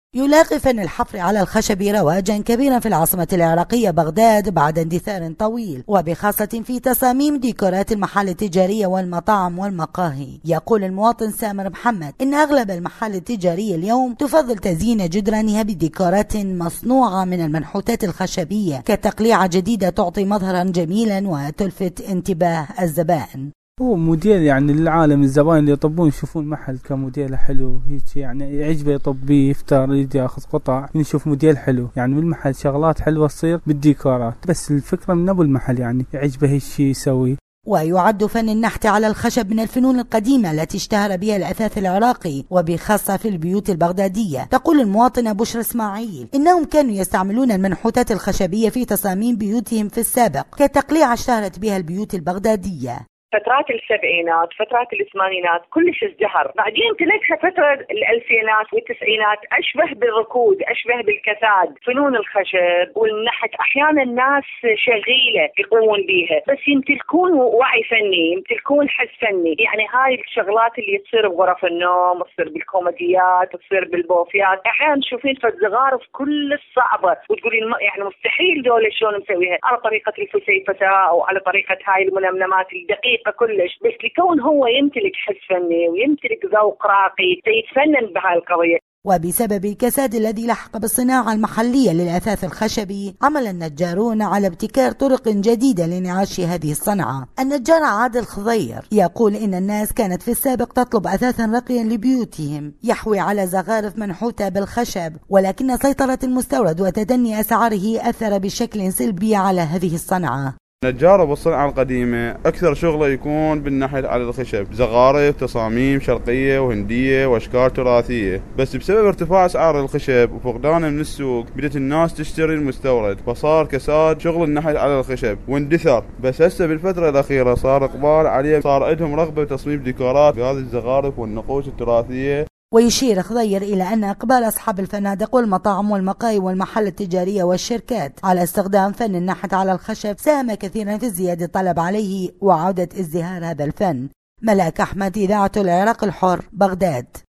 يلاقي فن الحفر على الخشب رواجا كبيرا في العاصمة العراقية بغداد بعد اندثار طويل، وبخاصة في تصاميم ديكورات المحال التجارية والمطاعم والمقاهي. يقول المواطن سامر محمد إن أغلب المحال التجارية اليوم تفضل تزيين جدرانها بديكورات مصنوعة من المنحوتات الخشبية كتقليعة جديدة تعطي مظهرا جميلا وتلفت انتباه الزبائن. هو موديل يعني للعالم، الزبائن اللي يطبون يشوفون محل كموديل حلو هيك، يعني يعجبه يطبيه يفتر يجي ياخذ قطع، يشوف موديل حلو يعني بالمحل شغلات حلوه تصير بالديكورات، بس الفكره من ابو المحل يعني يعجبه هالشيء يسوي. ويعد فن النحت على الخشب من الفنون القديمة التي اشتهر بها الأثاث العراقي وبخاصة في البيوت البغدادية. تقول المواطنة بشرى اسماعيل إنهم كانوا يستعملون المنحوتات الخشبية في تصاميم بيوتهم في السابق كتقليعة اشتهرت بها البيوت البغدادية. فترات السبعينات، فترات الثمانينات كلش ازدهر، بعدين تلقها فترة الألفينات والتسعينات أشبه بالركود، أشبه بالكساد. فنون الخشب والنحت أحيانا الناس شغيلة يقومون بيها، بس يمتلكون وعي فني، يمتلكون حس فني. يعني هاي الشغلات اللي تصير بغرف النوم، تصير بالكوميديات، تصير بالبوفيات، أحيانا تشوفين زخارف كلش صعبة وتقولين يعني مستحيل دول شلون مسويها على طريقة الفسيفساء أو على طريقة هاي المنمنمات الدقيقة كلش، بس لكون هو يمتلك حس فني ويمتلك ذوق راقي سيتفنن بهاي القضية. وبسبب الكساد الذي لحق بالصناعة المحلية للأثاث الخشبي، عمل النجارون على ابتكار طرق جديدة لانعاش هذه الصنعة. النجار عادل خضير يقول إن الناس كانت في السابق تطلب أثاثا رقيا لبيوتهم يحوي على زخارف منحوتة بالخشب، ولكن سيطرة المستورد وتدني أسعاره أثر بشكل سلبي على هذه الصنعة. نجار ابو الصنعة القديمة اكثر شغله يكون بالنحت على الخشب، زخارف، تصاميم شرقية وهندية واشكال تراثية، بس بسبب ارتفاع اسعار الخشب وفقدانه من السوق بدت الناس تشتري المستورد، فصار كساد شغل النحت على الخشب واندثر. بس هسه بالفترة الاخيرة صار اقبال عليه، صار عندهم رغبة بتصميم ديكورات بهذه الزخارف والنقوش التراثية. ويشير خضير إلى أن إقبال أصحاب الفنادق والمطاعم والمقاهي والمحال التجارية والشركات على استخدام فن النحت على الخشب ساهم كثيرا في زيادة الطلب عليه وعودة ازدهار هذا الفن. ملاك أحمد، إذاعة العراق الحر، بغداد.